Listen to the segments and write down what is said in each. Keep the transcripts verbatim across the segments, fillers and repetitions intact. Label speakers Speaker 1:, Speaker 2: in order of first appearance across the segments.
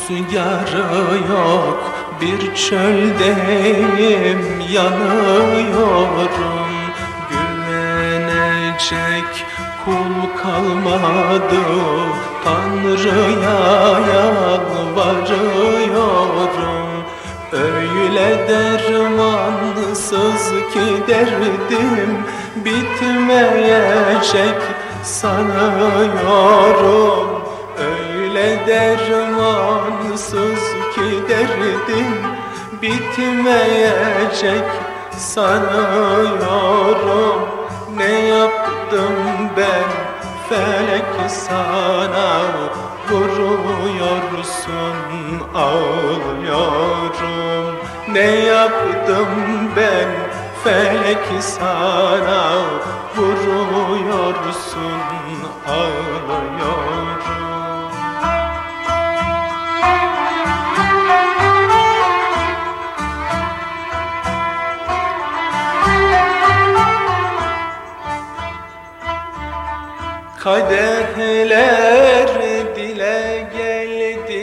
Speaker 1: rüzgarı yok, bir çöldeyim, yanıyorum. Güvenecek kul kalmadı, Tanrı'ya yalvarıyorum. Öyle dermansız ki derdim, bitmeyecek sanıyorum. Öyle dermansız ki derdim, bitmeyecek sanıyorum. Ne yaptım ben felek, sana vuruyorsun, ağlıyorum. Ne yaptım ben felek, sana vuruyorsun, ağlıyorum. Kadehler dile geldi,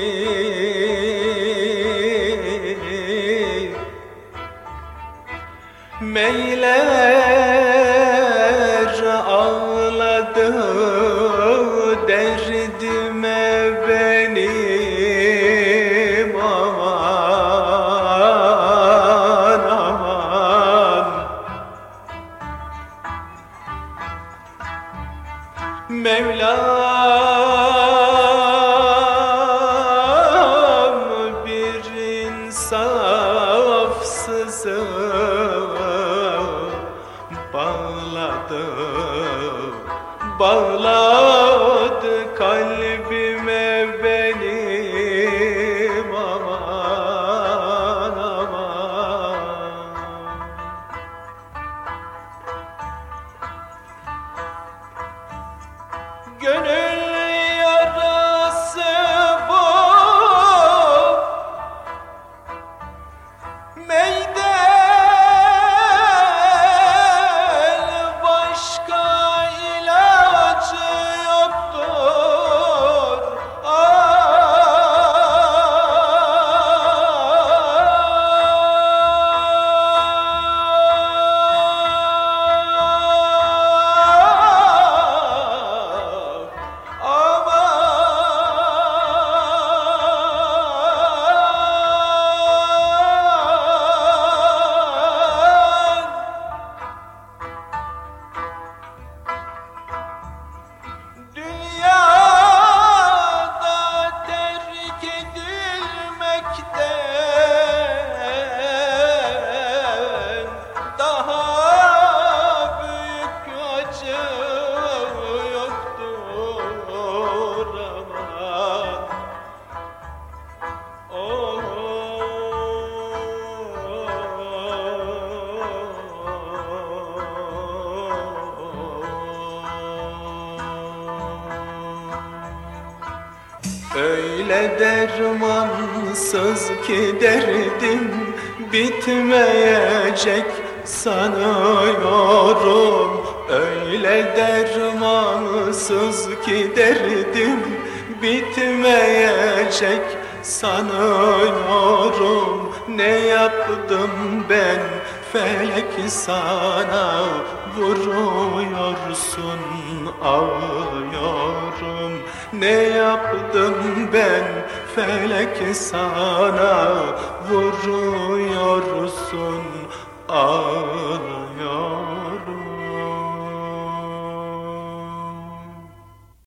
Speaker 1: meyler ağladı, derdime benim aman aman. Mevlam bir insafsızı bağladı, bağladı kalbime benim aman aman. Gönül yarası bu, meyden başka ilacı yoktur. Dünyada terk edilmekten daha büyük acı yoktur aman. Oh, öyle dermansız ki derdim, bitmeyecek sanıyorum. Öyle dermansız ki derdim, bitmeyecek sanıyorum. Ne yaptım ben felek, sana vuruyorsun, ağlıyorum. Ne yaptım ben felek, sana vuruyorsun, ağlıyorum.